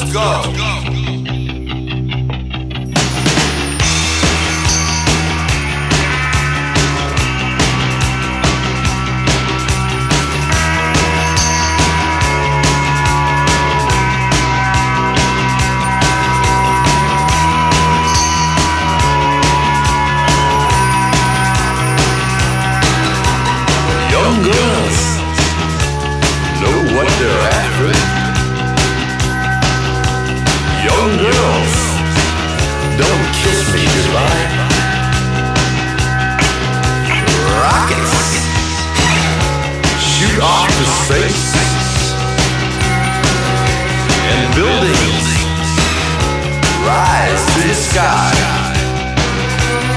Young girls know what they're after. Young girls, don't kiss me goodbye. Rockets shoot off to space.